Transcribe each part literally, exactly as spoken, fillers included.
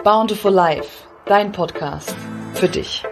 Bountiful Life, dein Podcast für dich.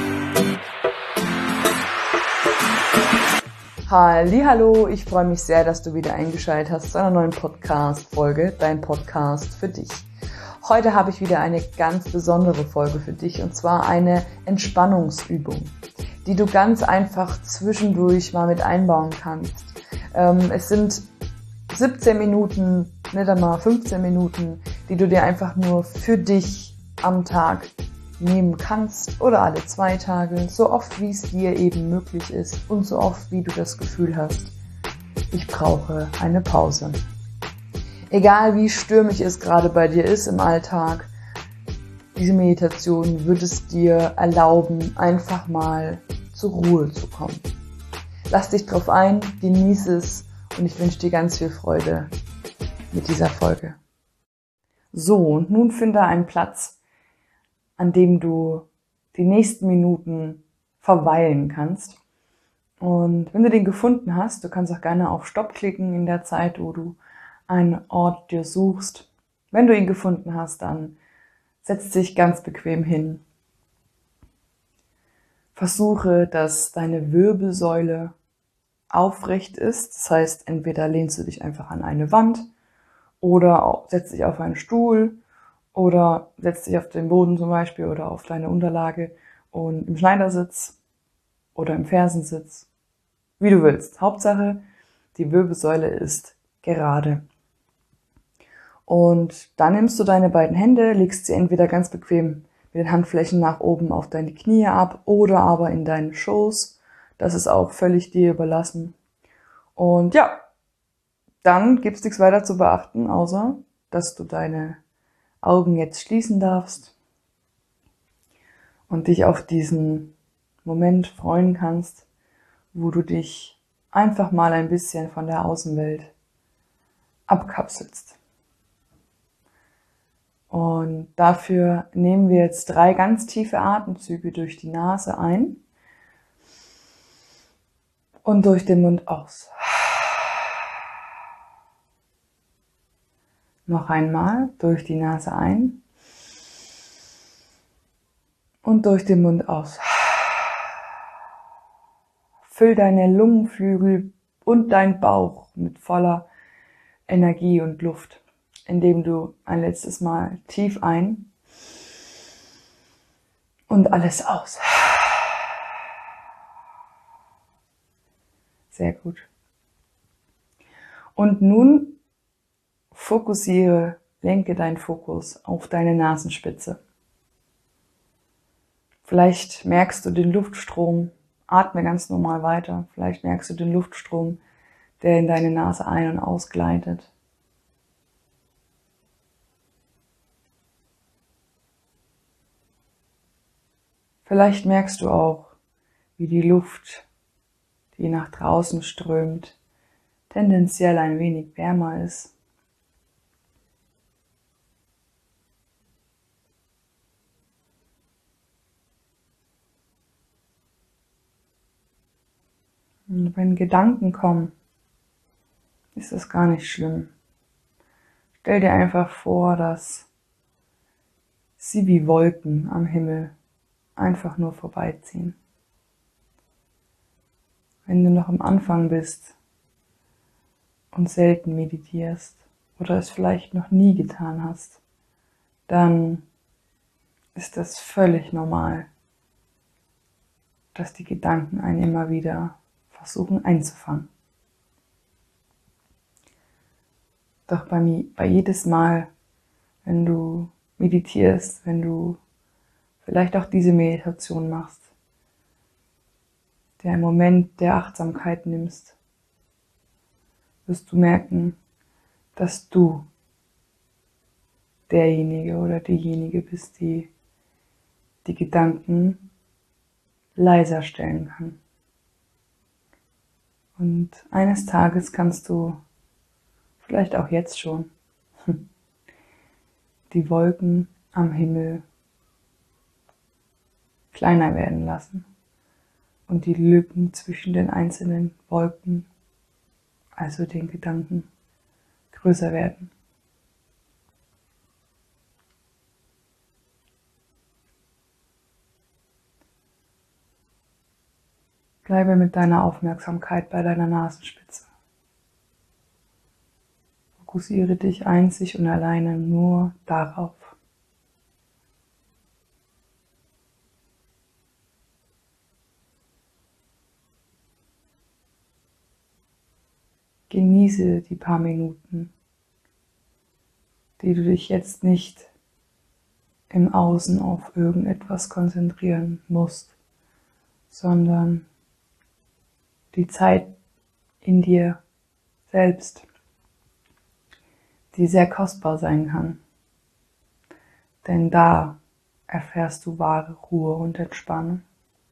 Hallihallo, ich freue mich sehr, dass du wieder eingeschaltet hast zu einer neuen Podcast-Folge, dein Podcast für dich. Heute habe ich wieder eine ganz besondere Folge für dich und zwar eine Entspannungsübung, die du ganz einfach zwischendurch mal mit einbauen kannst. Ähm, es sind siebzehn Minuten, nicht einmal fünfzehn Minuten, die du dir einfach nur für dich am Tag nehmen kannst oder alle zwei Tage, so oft wie es dir eben möglich ist und so oft wie du das Gefühl hast, ich brauche eine Pause. Egal wie stürmisch es gerade bei dir ist im Alltag, diese Meditation wird es dir erlauben, einfach mal zur Ruhe zu kommen. Lass dich drauf ein, genieße es und ich wünsche dir ganz viel Freude mit dieser Folge. So, und nun finde einen Platz, an dem du die nächsten Minuten verweilen kannst. Und wenn du den gefunden hast, du kannst auch gerne auf Stopp klicken in der Zeit, wo du einen Ort dir suchst. Wenn du ihn gefunden hast, dann setz dich ganz bequem hin. Versuche, dass deine Wirbelsäule aufrecht ist. Das heißt, entweder lehnst du dich einfach an eine Wand oder setzt dich auf einen Stuhl oder setzt dich auf den Boden zum Beispiel oder auf deine Unterlage und im Schneidersitz oder im Fersensitz, wie du willst. Hauptsache, die Wirbelsäule ist gerade. Und dann nimmst du deine beiden Hände, legst sie entweder ganz bequem mit den Handflächen nach oben auf deine Knie ab oder aber in deinen Schoß. Das ist auch völlig dir überlassen. Und ja, dann gibt es nichts weiter zu beachten, außer dass du deine Augen jetzt schließen darfst und dich auf diesen Moment freuen kannst, wo du dich einfach mal ein bisschen von der Außenwelt abkapselst. Und dafür nehmen wir jetzt drei ganz tiefe Atemzüge durch die Nase ein und durch den Mund aus. Noch einmal durch die Nase ein und durch den Mund aus. Füll deine Lungenflügel und dein Bauch mit voller Energie und Luft, indem du ein letztes Mal tief ein und alles aus. Sehr gut. Und nun fokussiere, lenke deinen Fokus auf deine Nasenspitze. Vielleicht merkst du den Luftstrom, atme ganz normal weiter. Vielleicht merkst du den Luftstrom, der in deine Nase ein- und ausgleitet. Vielleicht merkst du auch, wie die Luft, die nach draußen strömt, tendenziell ein wenig wärmer ist. Und wenn Gedanken kommen, ist das gar nicht schlimm. Stell dir einfach vor, dass sie wie Wolken am Himmel einfach nur vorbeiziehen. Wenn du noch am Anfang bist und selten meditierst oder es vielleicht noch nie getan hast, dann ist das völlig normal, dass die Gedanken einen immer wieder versuchen einzufangen. Doch bei mir, bei jedes Mal, wenn du meditierst, wenn du vielleicht auch diese Meditation machst, der Moment der Achtsamkeit nimmst, wirst du merken, dass du derjenige oder diejenige bist, die die Gedanken leiser stellen kann. Und eines Tages kannst du, vielleicht auch jetzt schon, die Wolken am Himmel kleiner werden lassen und die Lücken zwischen den einzelnen Wolken, also den Gedanken, größer werden. Bleibe mit deiner Aufmerksamkeit bei deiner Nasenspitze. Fokussiere dich einzig und alleine nur darauf. Genieße die paar Minuten, die du dich jetzt nicht im Außen auf irgendetwas konzentrieren musst, sondern die Zeit in dir selbst, die sehr kostbar sein kann. Denn da erfährst du wahre Ruhe und Entspannung.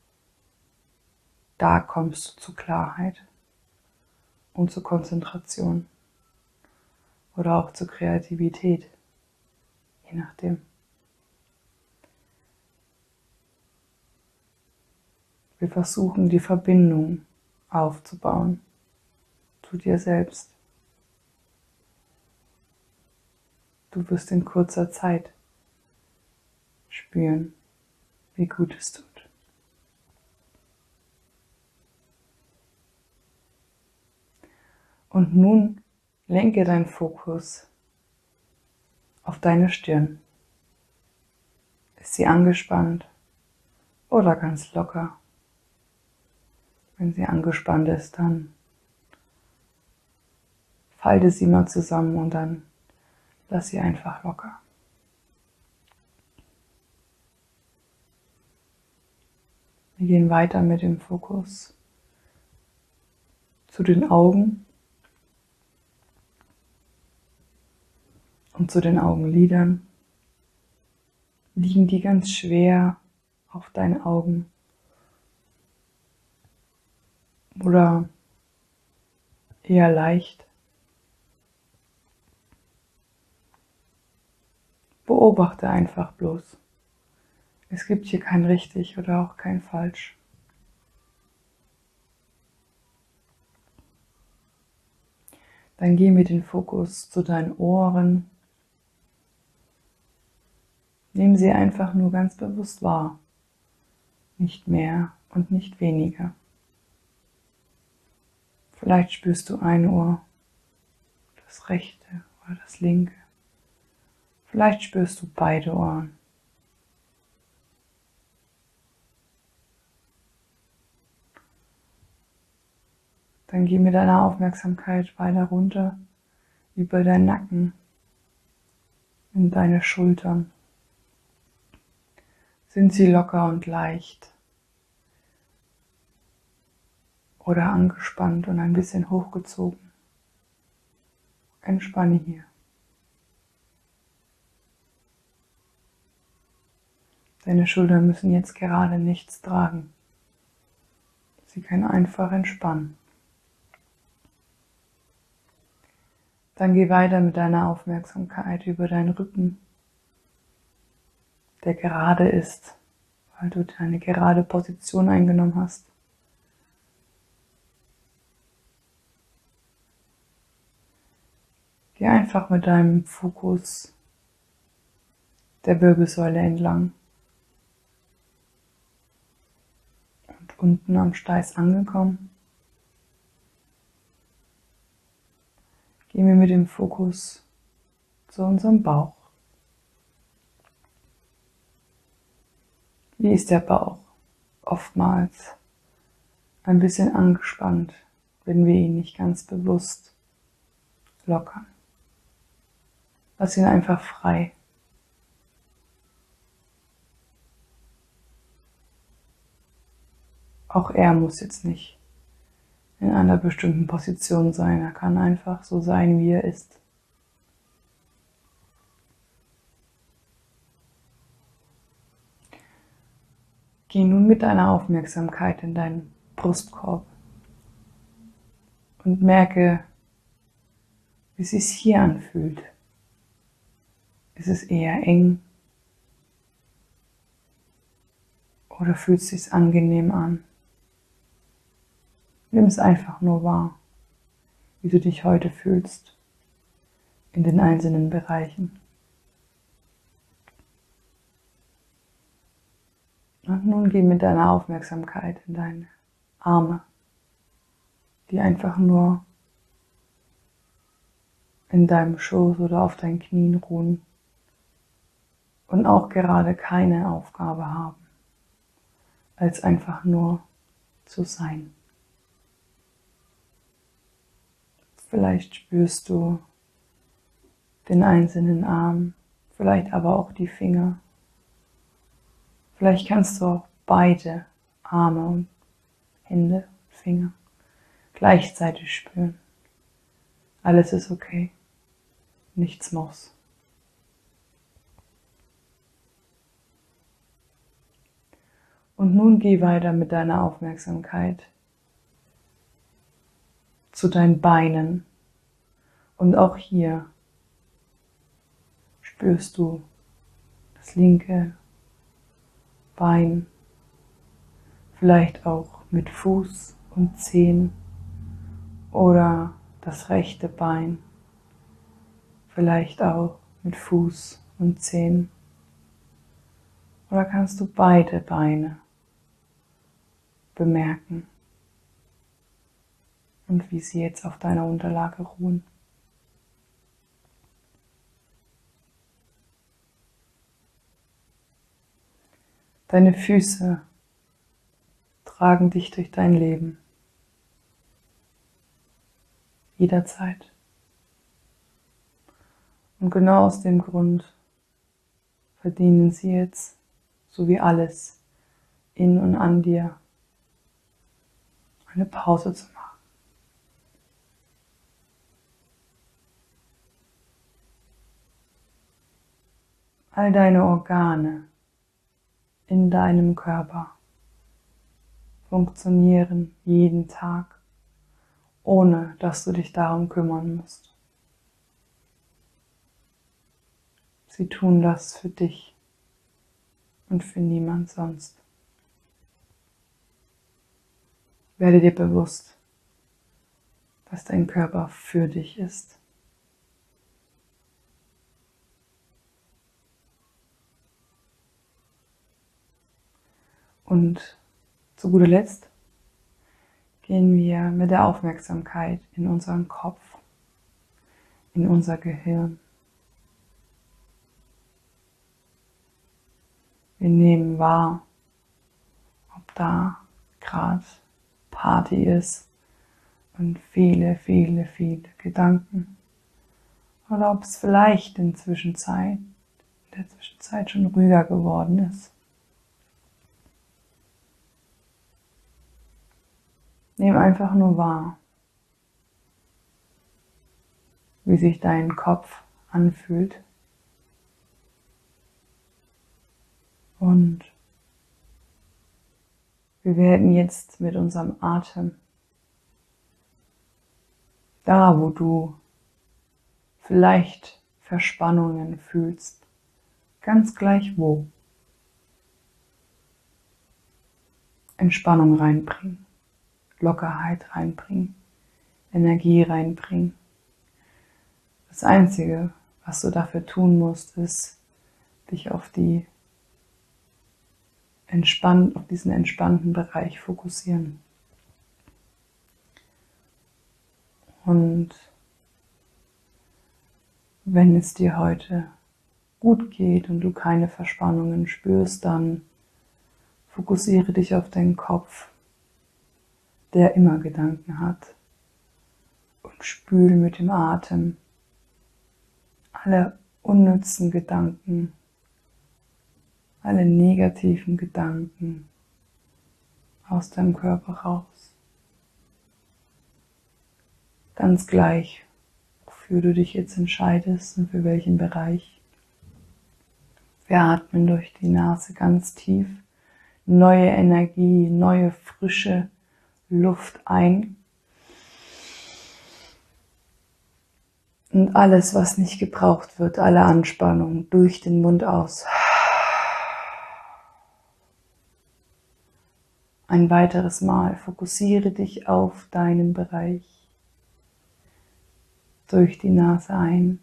Da kommst du zu Klarheit und zur Konzentration oder auch zur Kreativität, je nachdem. Wir versuchen, die Verbindung aufzubauen zu dir selbst. Du wirst in kurzer Zeit spüren, wie gut es tut. Und nun lenke deinen Fokus auf deine Stirn. Ist sie angespannt oder ganz locker? Wenn sie angespannt ist, dann falte sie mal zusammen und dann lass sie einfach locker. Wir gehen weiter mit dem Fokus zu den Augen und zu den Augenlidern. Liegen die ganz schwer auf deinen Augen oder eher leicht? Beobachte einfach bloß. Es gibt hier kein richtig oder auch kein falsch. Dann geh mit dem Fokus zu deinen Ohren. Nimm sie einfach nur ganz bewusst wahr. Nicht mehr und nicht weniger. Vielleicht spürst du ein Ohr, das rechte oder das linke. Vielleicht spürst du beide Ohren. Dann geh mit deiner Aufmerksamkeit weiter runter über deinen Nacken in deine Schultern. Sind sie locker und leicht oder angespannt und ein bisschen hochgezogen? Entspanne hier. Deine Schultern müssen jetzt gerade nichts tragen. Sie können einfach entspannen. Dann geh weiter mit deiner Aufmerksamkeit über deinen Rücken, der gerade ist, weil du eine gerade Position eingenommen hast. Geh einfach mit deinem Fokus der Wirbelsäule entlang. Und unten am Steiß angekommen, gehen wir mit dem Fokus zu unserem Bauch. Wie ist der Bauch? Oftmals ein bisschen angespannt, wenn wir ihn nicht ganz bewusst lockern. Lass ihn einfach frei. Auch er muss jetzt nicht in einer bestimmten Position sein. Er kann einfach so sein, wie er ist. Geh nun mit deiner Aufmerksamkeit in deinen Brustkorb und merke, wie es sich hier anfühlt. Ist es eher eng oder fühlt es sich angenehm an? Nimm es einfach nur wahr, wie du dich heute fühlst in den einzelnen Bereichen. Und nun geh mit deiner Aufmerksamkeit in deine Arme, die einfach nur in deinem Schoß oder auf deinen Knien ruhen und auch gerade keine Aufgabe haben, als einfach nur zu sein. Vielleicht spürst du den einzelnen Arm, vielleicht aber auch die Finger. Vielleicht kannst du auch beide Arme und Hände, Finger gleichzeitig spüren. Alles ist okay, nichts muss. Und nun geh weiter mit deiner Aufmerksamkeit zu deinen Beinen. Und auch hier spürst du das linke Bein, vielleicht auch mit Fuß und Zehen oder das rechte Bein, vielleicht auch mit Fuß und Zehen. Oder kannst du beide Beine bemerken und wie sie jetzt auf deiner Unterlage ruhen. Deine Füße tragen dich durch dein Leben. Jederzeit. Und genau aus dem Grund verdienen sie jetzt, so wie alles in und an dir, eine Pause zu machen. All deine Organe in deinem Körper funktionieren jeden Tag, ohne dass du dich darum kümmern musst. Sie tun das für dich und für niemand sonst. Werde dir bewusst, dass dein Körper für dich ist. Und zu guter Letzt gehen wir mit der Aufmerksamkeit in unseren Kopf, in unser Gehirn. Wir nehmen wahr, ob da gerade Party ist und viele, viele, viele Gedanken. Oder ob es vielleicht in, Zwischenzeit, in der Zwischenzeit schon ruhiger geworden ist. Nimm einfach nur wahr, wie sich dein Kopf anfühlt. Und wir werden jetzt mit unserem Atem, da wo du vielleicht Verspannungen fühlst, ganz gleich wo, Entspannung reinbringen, Lockerheit reinbringen, Energie reinbringen. Das Einzige, was du dafür tun musst, ist, dich auf die entspannt, auf diesen entspannten Bereich fokussieren. Und wenn es dir heute gut geht und du keine Verspannungen spürst, dann fokussiere dich auf deinen Kopf, der immer Gedanken hat, und spül mit dem Atem alle unnützen Gedanken, alle negativen Gedanken aus deinem Körper raus. Ganz gleich, wofür du dich jetzt entscheidest und für welchen Bereich. Wir atmen durch die Nase ganz tief neue Energie, neue frische Luft ein. Und alles, was nicht gebraucht wird, alle Anspannung durch den Mund aus. Ein weiteres Mal fokussiere dich auf deinen Bereich. Durch die Nase ein.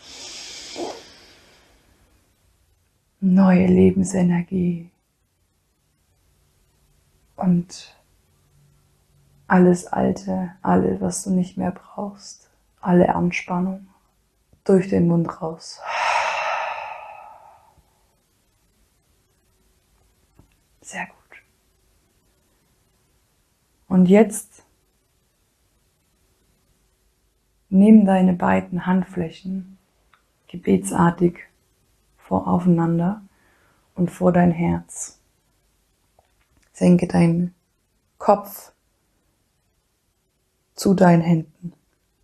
Neue Lebensenergie. Und alles Alte, alles, was du nicht mehr brauchst, alle Anspannung durch den Mund raus. Sehr gut. Und jetzt nimm deine beiden Handflächen gebetsartig vor aufeinander und vor dein Herz. Senke deinen Kopf zu deinen Händen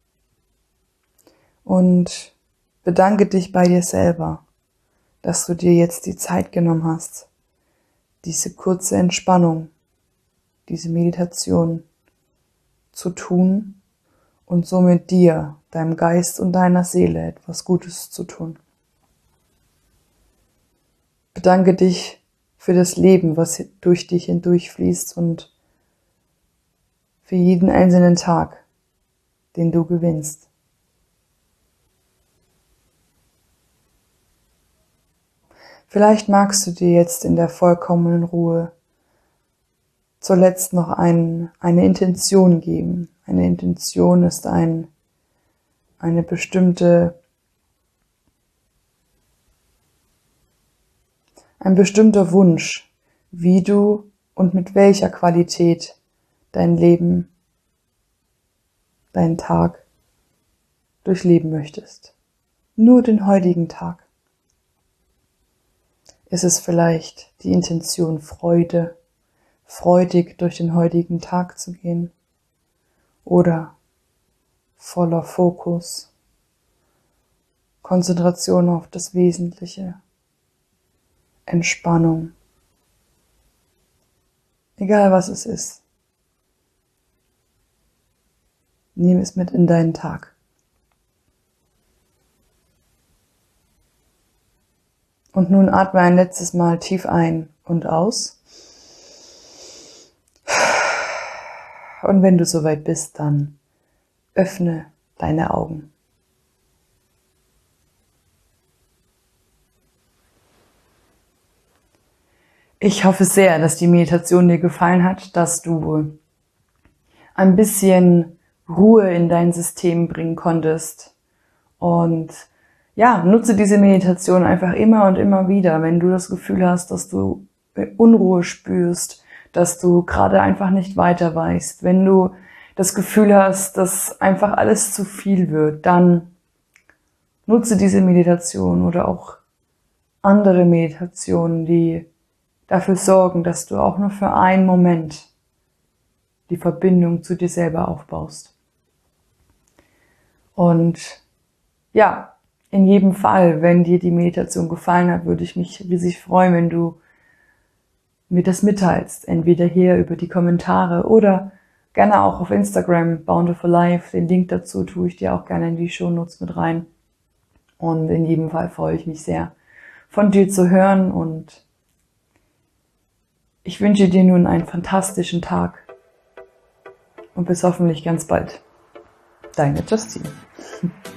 und bedanke dich bei dir selber, dass du dir jetzt die Zeit genommen hast, diese kurze Entspannung, diese Meditation zu tun und somit dir, deinem Geist und deiner Seele etwas Gutes zu tun. Bedanke dich für das Leben, was durch dich hindurchfließt und für jeden einzelnen Tag, den du gewinnst. Vielleicht magst du dir jetzt in der vollkommenen Ruhe zuletzt noch ein, eine Intention geben. Eine Intention ist ein, eine bestimmte, ein bestimmter Wunsch, wie du und mit welcher Qualität dein Leben, deinen Tag durchleben möchtest. Nur den heutigen Tag. Ist es vielleicht die Intention Freude, freudig durch den heutigen Tag zu gehen? Oder voller Fokus, Konzentration auf das Wesentliche, Entspannung. Egal was es ist. Nimm es mit in deinen Tag. Und nun atme ein letztes Mal tief ein und aus. Und wenn du soweit bist, dann öffne deine Augen. Ich hoffe sehr, dass die Meditation dir gefallen hat, dass du ein bisschen Ruhe in dein System bringen konntest. Und ja, nutze diese Meditation einfach immer und immer wieder, wenn du das Gefühl hast, dass du Unruhe spürst, dass du gerade einfach nicht weiter weißt. Wenn du das Gefühl hast, dass einfach alles zu viel wird, dann nutze diese Meditation oder auch andere Meditationen, die dafür sorgen, dass du auch nur für einen Moment die Verbindung zu dir selber aufbaust. Und ja, in jedem Fall, wenn dir die Meditation gefallen hat, würde ich mich riesig freuen, wenn du mir das mitteilst. Entweder hier über die Kommentare oder gerne auch auf Instagram, Bountiful Life. Den Link dazu tue ich dir auch gerne in die Shownotes mit rein. Und in jedem Fall freue ich mich sehr, von dir zu hören. Und ich wünsche dir nun einen fantastischen Tag. Und bis hoffentlich ganz bald. Deine Justine.